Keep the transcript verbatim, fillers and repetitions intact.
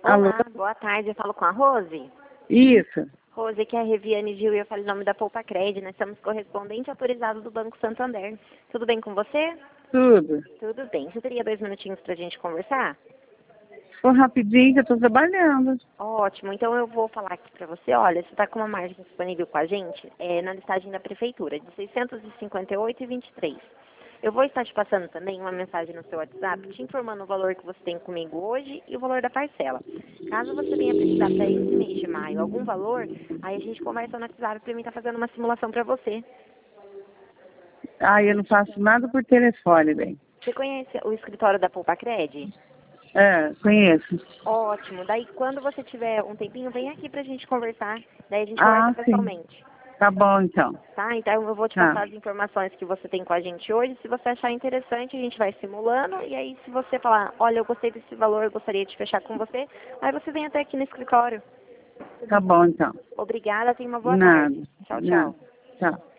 Alô? Olá, boa tarde. Eu falo com a Rose. Isso. Rose, aqui é a Reviane Gil e eu falo em nome da Poupa Cred. Nós somos correspondente autorizado do Banco Santander. Tudo bem com você? Tudo. Tudo bem. Você teria dois minutinhos pra gente conversar? Foi rapidinho que eu tô trabalhando. Ótimo. Então eu vou falar aqui pra você. Olha, você está com uma margem disponível com a gente é, na listagem da Prefeitura, de seiscentos e cinquenta e oito reais e vinte e três centavos. Eu vou estar te passando também uma mensagem no seu WhatsApp te informando o valor que você tem comigo hoje e o valor da parcela. Caso você venha precisar para esse mês de maio algum valor, aí a gente conversa no WhatsApp para mim estar fazendo uma simulação para você. Ah, eu não faço nada por telefone, bem. Você conhece o escritório da Poupa Cred? É, conheço. Ótimo. Daí quando você tiver um tempinho, vem aqui pra gente conversar. Daí a gente Ah, conversa sim. pessoalmente. Tá bom, então. Tá? Então eu vou te Tá. passar as informações que você tem com a gente hoje. Se você achar interessante, a gente vai simulando. E aí, se você falar, olha, eu gostei desse valor, eu gostaria de fechar com você, aí você vem até aqui no escritório. Tá bom, então. Obrigada, tenha uma boa Nada. tarde. Tchau, Nada. tchau. Tchau.